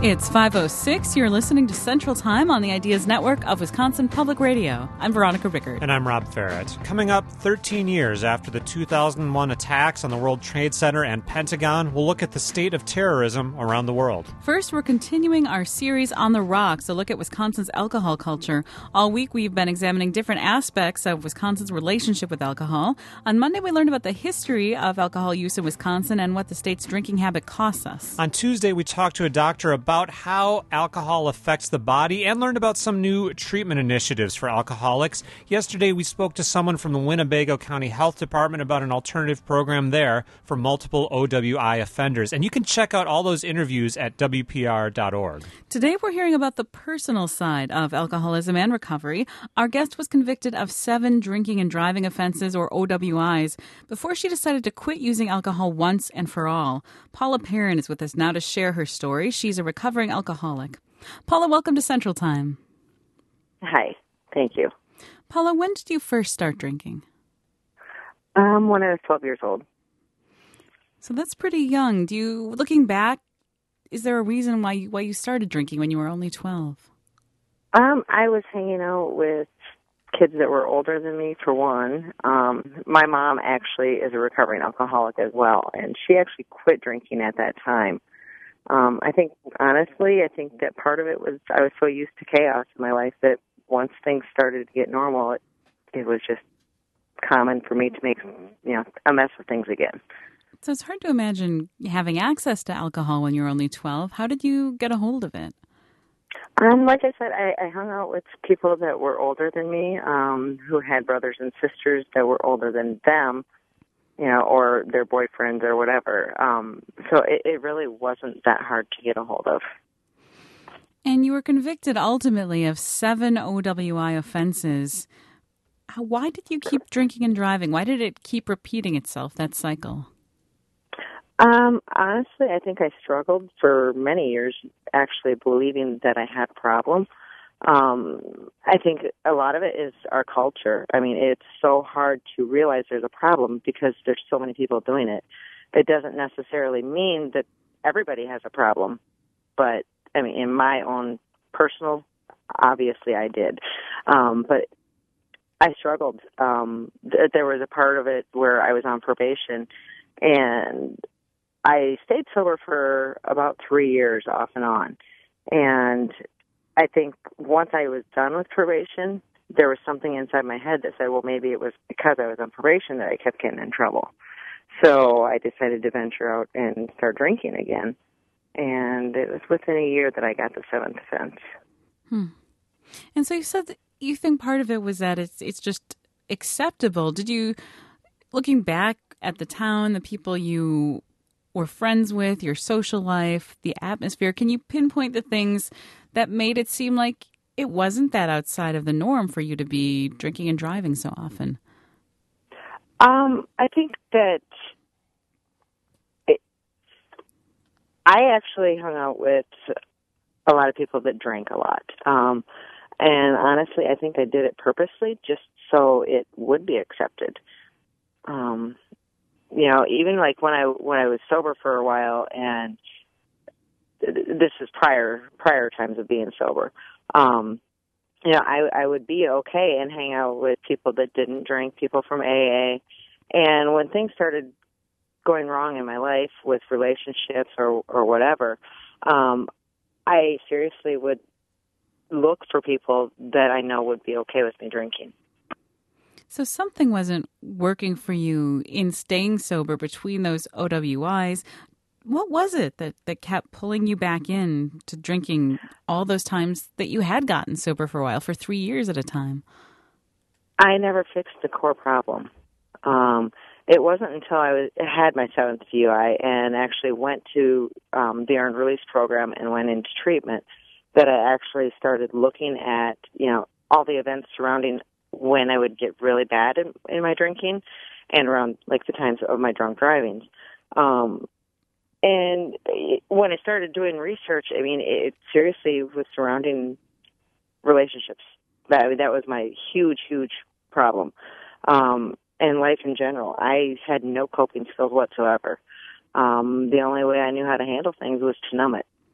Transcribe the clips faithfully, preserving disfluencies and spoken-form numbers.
It's five oh six. You're listening to Central Time on the Ideas Network of Wisconsin Public Radio. I'm Veronica Rickert. And I'm Rob Ferret. Coming up thirteen years after the two thousand one attacks on the World Trade Center and Pentagon, we'll look at the state of terrorism around the world. First, we're continuing our series on the rocks, a look at Wisconsin's alcohol culture. All week, we've been examining different aspects of Wisconsin's relationship with alcohol. On Monday, we learned about the history of alcohol use in Wisconsin and what the state's drinking habit costs us. On Tuesday, we talked to a doctor about about how alcohol affects the body and learned about some new treatment initiatives for alcoholics. Yesterday, we spoke to someone from the Winnebago County Health Department about an alternative program there for multiple O W I offenders. And you can check out all those interviews at W P R dot org. Today, we're hearing about the personal side of alcoholism and recovery. Our guest was convicted of seven drinking and driving offenses, or O W Is, before she decided to quit using alcohol once and for all. Paula Perrin is with us now to share her story. She's a recovering alcoholic. Paula, welcome to Central Time. Hi, thank you. Paula, when did you first start drinking? Um, when I was twelve years old. So that's pretty young. Do you, looking back, is there a reason why you, why you started drinking when you were only twelve? Um, I was hanging out with kids that were older than me, for one. Um, my mom actually is a recovering alcoholic as well, and she actually quit drinking at that time. Um, I think, honestly, I think that part of it was I was so used to chaos in my life that once things started to get normal, it, it was just common for me to make, you know, a mess of things again. So it's hard to imagine having access to alcohol when you were only twelve. How did you get a hold of it? Um, like I said, I, I hung out with people that were older than me, um, who had brothers and sisters that were older than them, you know, or their boyfriends or whatever. Um, so it, it really wasn't that hard to get a hold of. And you were convicted ultimately of seven O W I offenses. How, why did you keep drinking and driving? Why did it keep repeating itself, that cycle? Um, honestly, I think I struggled for many years actually believing that I had a problem. Um, I think a lot of it is our culture. I mean, it's so hard to realize there's a problem because there's so many people doing it. It doesn't necessarily mean that everybody has a problem, but I mean, in my own personal, obviously I did. Um, but I struggled. Um, th- there was a part of it where I was on probation, and I stayed sober for about three years off and on. And I think once I was done with probation, there was something inside my head that said, well, maybe it was because I was on probation that I kept getting in trouble. So I decided to venture out and start drinking again. And it was within a year that I got the seventh offense. Hmm. And so you said that you think part of it was that it's it's just acceptable. Did you, looking back at the town, the people you were friends with, your social life, the atmosphere, can you pinpoint the things that made it seem like it wasn't that outside of the norm for you to be drinking and driving so often? Um, I think that it, I actually hung out with a lot of people that drank a lot. Um, and honestly, I think I did it purposely just so it would be accepted. Um, you know, even like when I when I was sober for a while, and this is prior prior times of being sober, um, you know, I I would be okay and hang out with people that didn't drink, people from A A, and when things started going wrong in my life with relationships or or whatever, um, I seriously would look for people that I know would be okay with me drinking. So something wasn't working for you in staying sober between those O W Is. What was it that, that kept pulling you back in to drinking all those times that you had gotten sober for a while, for three years at a time? I never fixed the core problem. Um, it wasn't until I was, had my seventh D U I and actually went to um, the Earned Release program and went into treatment that I actually started looking at, you know, all the events surrounding when I would get really bad in, in my drinking and around, like, the times of my drunk driving. Um, and when I started doing research, I mean, it seriously was surrounding relationships. That, I mean, that was my huge, huge problem. Um, and life in general. I had no coping skills whatsoever. Um, the only way I knew how to handle things was to numb it.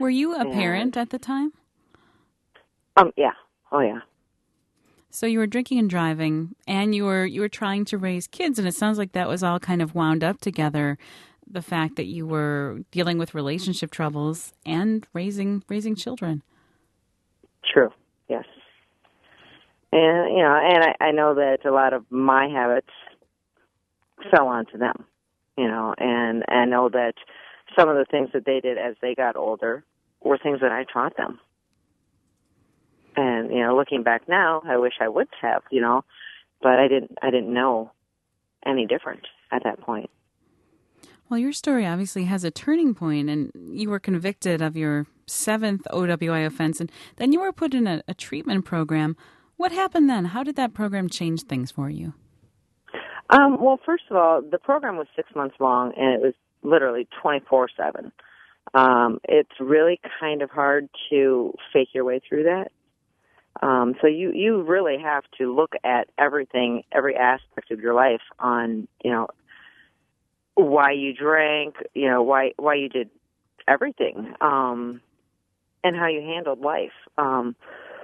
Were you a And, parent at the time? Um, yeah. Oh, yeah. So you were drinking and driving, and you were you were trying to raise kids, and it sounds like that was all kind of wound up together. The fact that you were dealing with relationship troubles and raising raising children. True. Yes. And, you know, and I, I know that a lot of my habits fell onto them, you know, and I know that some of the things that they did as they got older were things that I taught them. And, you know, looking back now, I wish I would have, you know, but I didn't, I didn't know any different at that point. Well, your story obviously has a turning point, and you were convicted of your seventh O W I offense, and then you were put in a, a treatment program. What happened then? How did that program change things for you? Um, well, first of all, the program was six months long, and it was literally twenty-four seven. Um, it's really kind of hard to fake your way through that. Um, so you, you really have to look at everything, every aspect of your life on, you know, why you drank, you know, why why you did everything, um, and how you handled life. Um,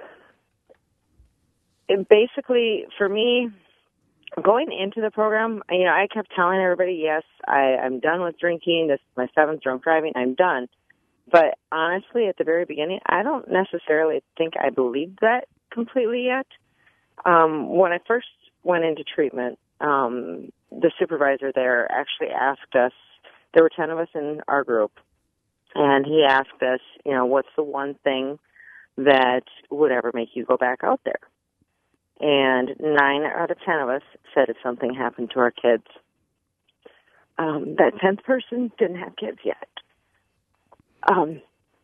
it basically, for me, going into the program, you know, I kept telling everybody, yes, I, I'm done with drinking. This is my seventh drunk driving. I'm done. But honestly, at the very beginning, I don't necessarily think I believed that completely yet. Um, when I first went into treatment, um, the supervisor there actually asked us, there were ten of us in our group, and he asked us, you know, what's the one thing that would ever make you go back out there? And nine out of ten of us said if something happened to our kids. Um, that tenth person didn't have kids yet. Um,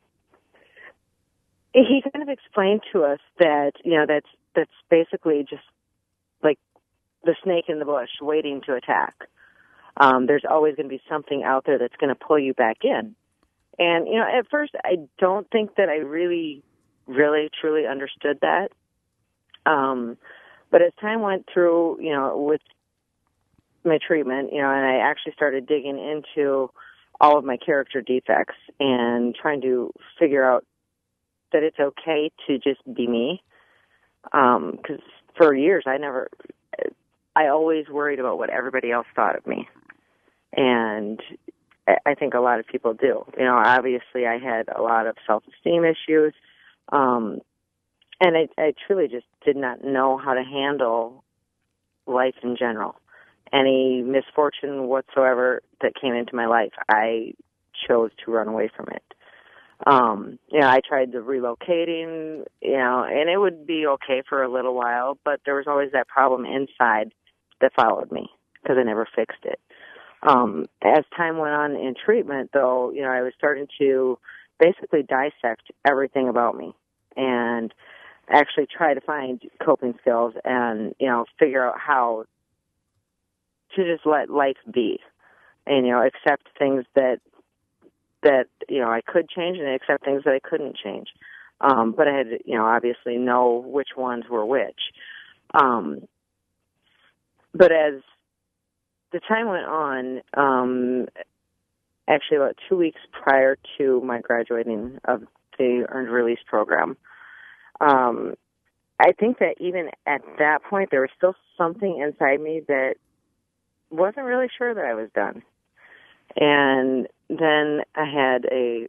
he kind of explained to us that, you know, that's that's basically just like the snake in the bush waiting to attack. Um, there's always going to be something out there that's going to pull you back in. And, you know, at first I don't think that I really, really, truly understood that. Um, but as time went through, you know, with my treatment, you know, and I actually started digging into all of my character defects and trying to figure out that it's okay to just be me. Um, 'cause for years I never, I always worried about what everybody else thought of me. And I think a lot of people do. You know, obviously I had a lot of self-esteem issues. Um, and I, I truly just did not know how to handle life in general. Any misfortune whatsoever that came into my life, I chose to run away from it. Um, you know, I tried the relocating, you know, and it would be okay for a little while, but there was always that problem inside that followed me because I never fixed it. Um, as time went on in treatment, though, you know, I was starting to basically dissect everything about me and actually try to find coping skills and, you know, figure out how to just let life be and, you know, accept things that, that, you know, I could change and accept things that I couldn't change. Um, but I had to, you know, obviously know which ones were which. Um, but as the time went on, um, actually about two weeks prior to my graduating of the Earned Release program, um, I think that even at that point, there was still something inside me that wasn't really sure that I was done. And then I had a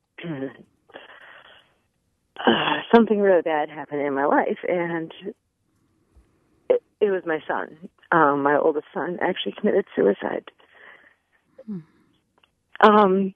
uh, something really bad happen in my life, and it, it was my son. Um, my oldest son actually committed suicide. Hmm. Um,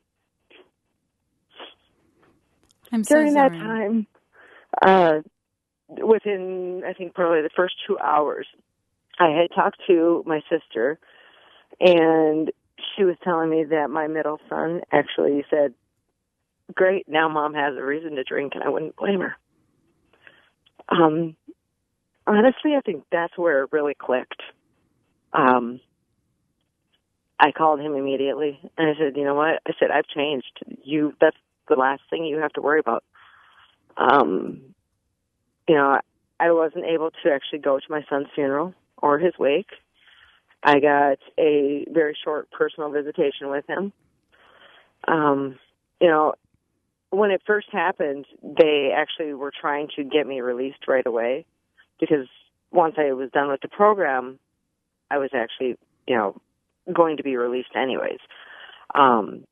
I'm so during sorry. that time, uh, within I think probably the first two hours, I had talked to my sister, and she was telling me that my middle son actually said, "Great, now Mom has a reason to drink," and I wouldn't blame her. Um, honestly, I think that's where it really clicked. Um, I called him immediately, and I said, "You know what?" I said, "I've changed. You, that's the last thing you have to worry about." Um, you know, I wasn't able to actually go to my son's funeral or his wake. I got a very short personal visitation with him. Um, you know, when it first happened, they actually were trying to get me released right away because once I was done with the program, I was actually, you know, going to be released anyways. Um,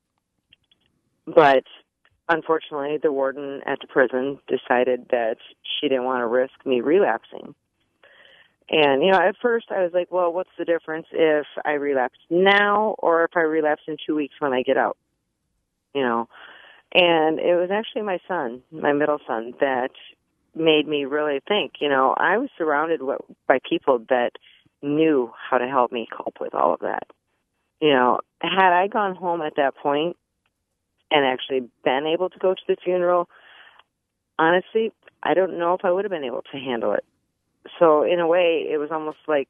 but unfortunately, the warden at the prison decided that she didn't want to risk me relapsing. And, you know, at first I was like, well, what's the difference if I relapse now or if I relapse in two weeks when I get out? You know, and it was actually my son, my middle son, that made me really think, you know, I was surrounded by people that knew how to help me cope with all of that. You know, had I gone home at that point and actually been able to go to the funeral, honestly, I don't know if I would have been able to handle it. So in a way, it was almost like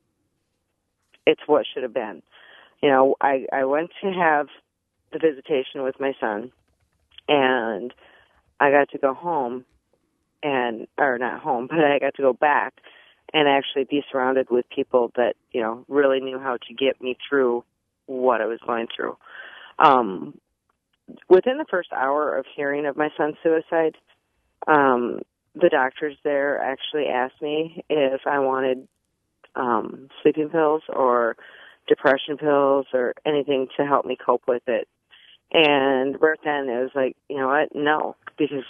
it's what should have been. You know, I, I went to have the visitation with my son, and I got to go home, and or not home, but I got to go back and actually be surrounded with people that, you know, really knew how to get me through what I was going through. Um, within the first hour of hearing of my son's suicide, um, the doctors there actually asked me if I wanted um, sleeping pills or depression pills or anything to help me cope with it. And right then it was like, you know what, no, because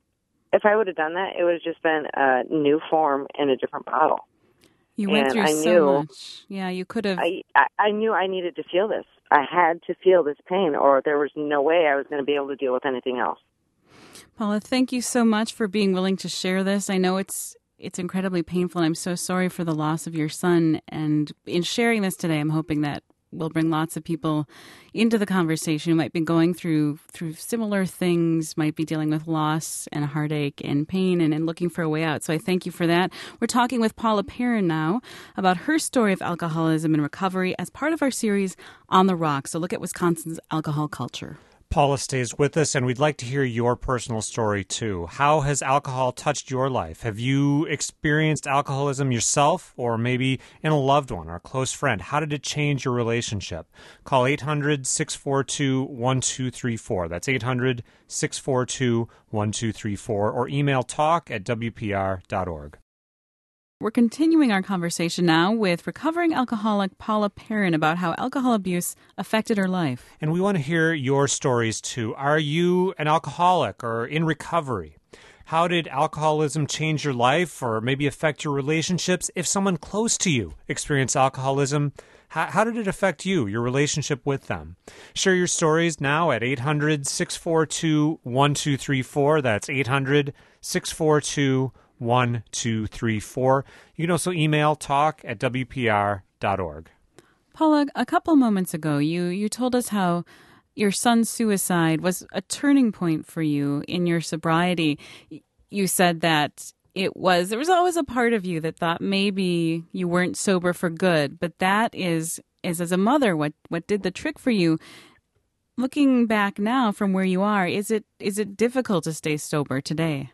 if I would have done that, it would have just been a new form in a different bottle. You went and through I so knew, much. Yeah, you could have. I, I, I knew I needed to feel this. I had to feel this pain, or there was no way I was going to be able to deal with anything else. Paula, thank you so much for being willing to share this. I know it's it's incredibly painful, and I'm so sorry for the loss of your son. And in sharing this today, I'm hoping that we'll bring lots of people into the conversation who might be going through through similar things, might be dealing with loss and heartache and pain and, and looking for a way out. So I thank you for that. We're talking with Paula Perrin now about her story of alcoholism and recovery as part of our series On the Rocks, a look at Wisconsin's alcohol culture. Paula stays with us, and we'd like to hear your personal story, too. How has alcohol touched your life? Have you experienced alcoholism yourself, or maybe in a loved one or a close friend? How did it change your relationship? Call eight hundred, six four two, one two three four. That's eight hundred, six four two, one two three four, or email talk at w p r dot org. We're continuing our conversation now with recovering alcoholic Paula Perrin about how alcohol abuse affected her life. And we want to hear your stories, too. Are you an alcoholic or in recovery? How did alcoholism change your life or maybe affect your relationships? If someone close to you experienced alcoholism, how, how did it affect you, your relationship with them? Share your stories now at eight hundred, six four two, one two three four. That's eight hundred, six four two, one two three four. You can also email talk at w p r dot org. Paula, a couple moments ago, you, you told us how your son's suicide was a turning point for you in your sobriety. You said that it was, there was always a part of you that thought maybe you weren't sober for good, but that is, is as a mother, what, what did the trick for you. Looking back now from where you are, is it is it difficult to stay sober today?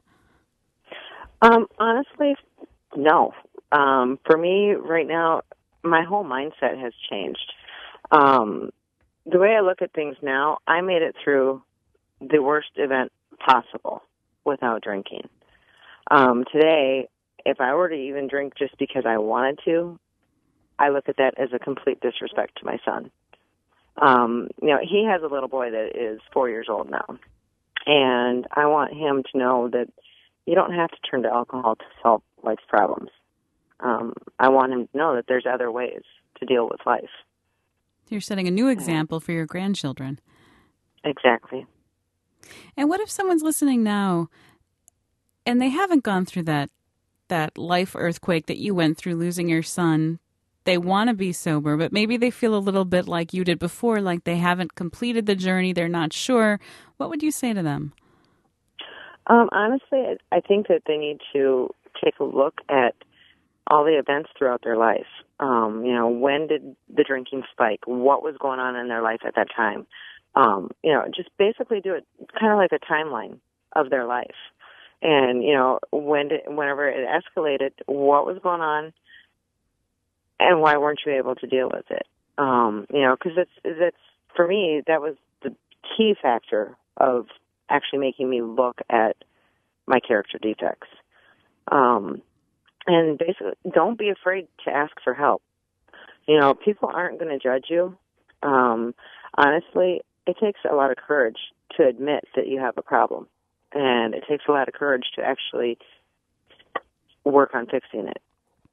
Um, honestly, no. Um, for me right now, my whole mindset has changed. Um, the way I look at things now, I made it through the worst event possible without drinking. Um, today, if I were to even drink just because I wanted to, I look at that as a complete disrespect to my son. Um, you know, he has a little boy that is four years old now, and I want him to know that you don't have to turn to alcohol to solve life's problems. Um, I want him to know that there's other ways to deal with life. You're setting a new example for your grandchildren. Exactly. And what if someone's listening now and they haven't gone through that that life earthquake that you went through, losing your son? They want to be sober, but maybe they feel a little bit like you did before, like they haven't completed the journey, they're not sure. What would you say to them? Um, honestly, I think that they need to take a look at all the events throughout their life. Um, you know, when did the drinking spike? What was going on in their life at that time? Um, you know, just basically do it kind of like a timeline of their life. And, you know, when did, whenever it escalated, what was going on and why weren't you able to deal with it? Um, you know, because it's, it's, for me, that was the key factor of actually making me look at my character defects. Um, and basically, don't be afraid to ask for help. You know, people aren't going to judge you. Um, honestly, it takes a lot of courage to admit that you have a problem. And it takes a lot of courage to actually work on fixing it.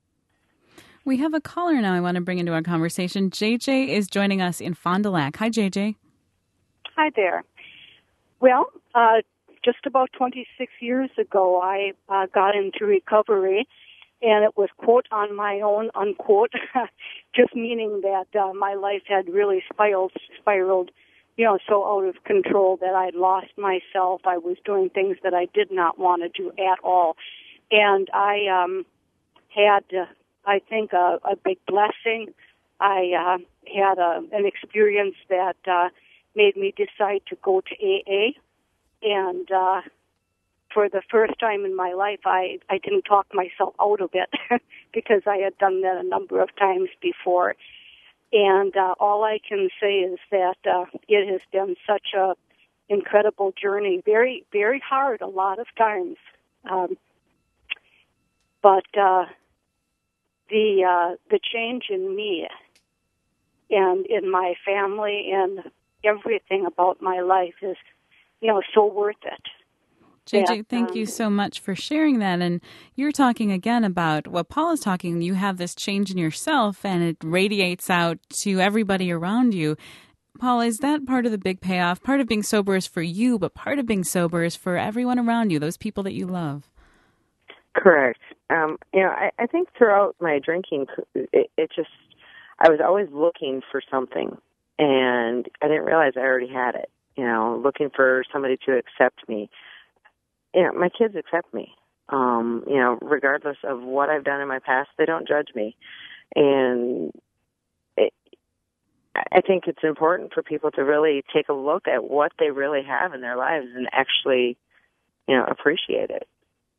We have a caller now I want to bring into our conversation. J J is joining us in Fond du Lac. Hi, J J. Hi there. Well, uh, just about twenty-six years ago, I uh, got into recovery, and it was, quote, on my own, unquote, just meaning that uh, my life had really spiraled, spiraled, you know, so out of control that I'd lost myself. I was doing things that I did not want to do at all. And I um, had, uh, I think, a, a big blessing. I uh, had a, an experience that uh, made me decide to go to A A. And uh, for the first time in my life, I, I didn't talk myself out of it because I had done that a number of times before. And uh, all I can say is that uh, it has been such a incredible journey. Very, very hard a lot of times. Um, but uh, the uh, the change in me and in my family and everything about my life is, you know, so worth it. J J, that, thank um, you so much for sharing that. And you're talking again about what Paul is talking. You have this change in yourself and it radiates out to everybody around you. Paul, is that part of the big payoff? Part of being sober is for you, but part of being sober is for everyone around you, those people that you love. Correct. Um, you know, I, I think throughout my drinking, it, it just, I was always looking for something, and I didn't realize I already had it, you know, looking for somebody to accept me. You know, my kids accept me. Um, you know, regardless of what I've done in my past, they don't judge me. And it, I think it's important for people to really take a look at what they really have in their lives and actually, you know, appreciate it.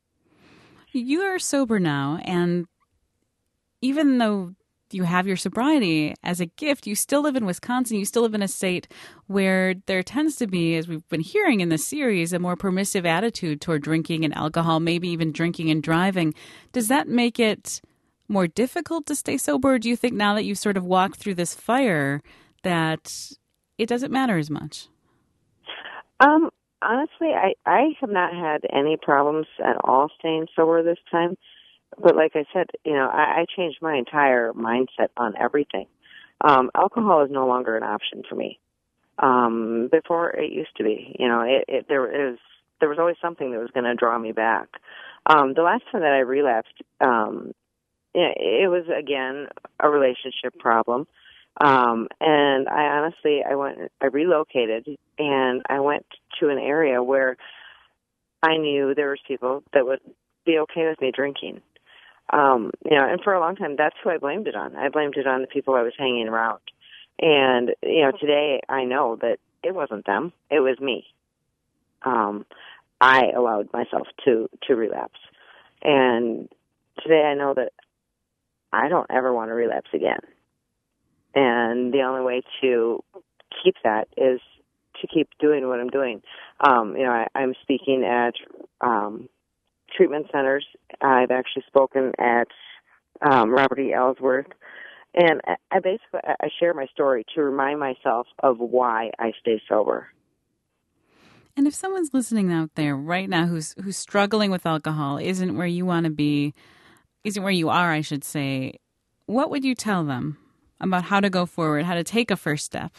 You are sober now, and even though you have your sobriety as a gift, you still live in Wisconsin. You still live in a state where there tends to be, as we've been hearing in this series, a more permissive attitude toward drinking and alcohol, maybe even drinking and driving. Does that make it more difficult to stay sober? Or do you think now that you've sort of walked through this fire that it doesn't matter as much? Um, honestly, I, I have not had any problems at all staying sober this time. But like I said, you know, I, I changed my entire mindset on everything. Um, alcohol is no longer an option for me. Um, before it used to be, you know, it, it there was there was always something that was going to draw me back. Um, the last time that I relapsed, um, it, it was again a relationship problem, um, and I honestly I went I relocated and I went to an area where I knew there was people that would be okay with me drinking. Um, you know, and for a long time, that's who I blamed it on. I blamed it on the people I was hanging around. And, you know, today I know that it wasn't them. It was me. Um, I allowed myself to, to relapse. And today I know that I don't ever want to relapse again. And the only way to keep that is to keep doing what I'm doing. Um, you know, I, I'm speaking at um, treatment centers. I've actually spoken at um, Robert E. Ellsworth, and I, I basically I share my story to remind myself of why I stay sober. And if someone's listening out there right now who's who's struggling with alcohol, isn't where you want to be, isn't where you are, I should say, what would you tell them about how to go forward, how to take a first step?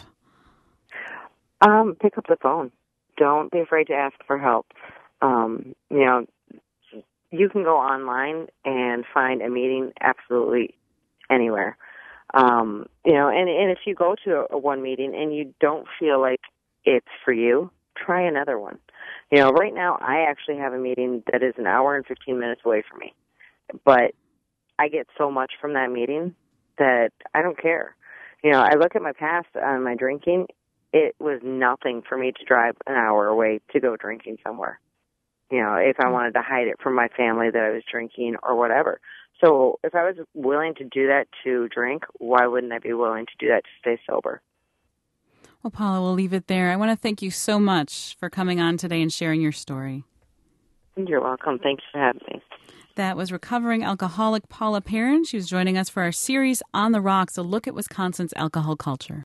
Um, pick up the phone. Don't be afraid to ask for help. Um, you know, you can go online and find a meeting absolutely anywhere. Um, you know, and, and if you go to a, a one meeting and you don't feel like it's for you, try another one. You know, right now I actually have a meeting that is an hour and fifteen minutes away from me. But I get so much from that meeting that I don't care. You know, I look at my past on my drinking. It was nothing for me to drive an hour away to go drinking somewhere. You know, if I wanted to hide it from my family that I was drinking or whatever. So if I was willing to do that to drink, why wouldn't I be willing to do that to stay sober? Well, Paula, we'll leave it there. I want to thank you so much for coming on today and sharing your story. You're welcome. Thanks for having me. That was recovering alcoholic Paula Perrin. She was joining us for our series On the Rocks, a look at Wisconsin's alcohol culture.